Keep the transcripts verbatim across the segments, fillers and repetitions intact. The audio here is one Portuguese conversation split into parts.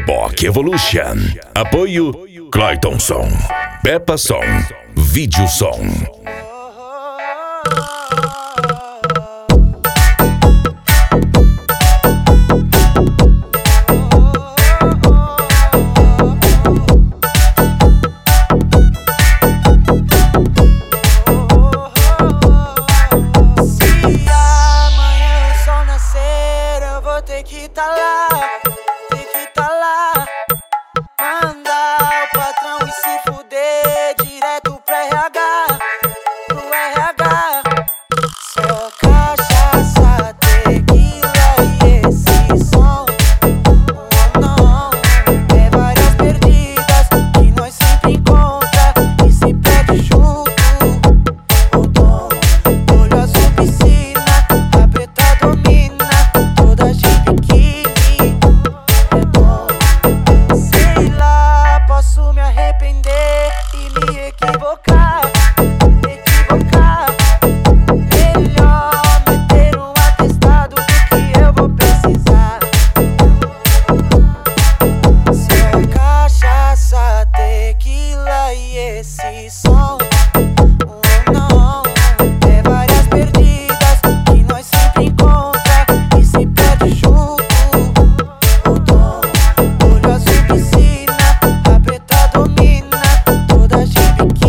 Reebok Evolution. Apoio Clayton Som, Peppa Som, Vídeo Som. Tem que tá lá, tem que tá lá. Mandar o patrão e se fuder direto pro R H, pro R H. Só cachaça, tequila e esse som. Oh não, é várias perdidas que nós sempre encontra e se perde junto. Oh dom, olho azul piscina, a preta domina, toda gente. Equivocar, equivocar. Melhor meter um atestado do que eu vou precisar. Só cachaça, tequila e esse som. Oh não, é várias perdidas que nós sempre encontra e se perde junto. O dom, olho azul piscina, a preta domina, toda gente.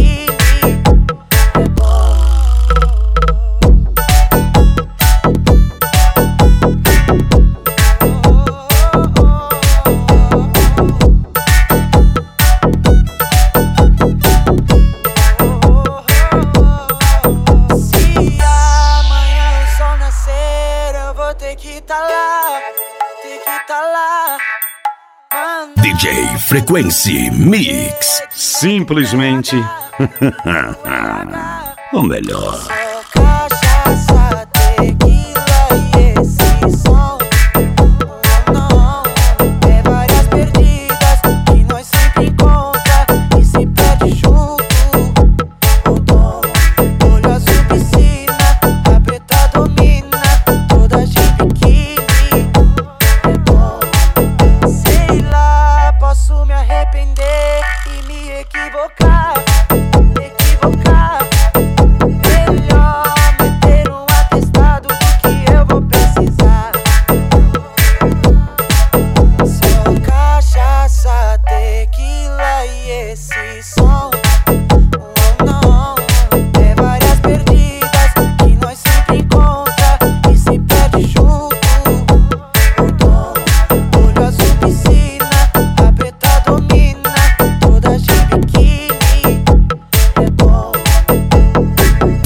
Tem que tá lá, tem que tá lá. Manda D J Frequency Mix. Simplesmente o melhor.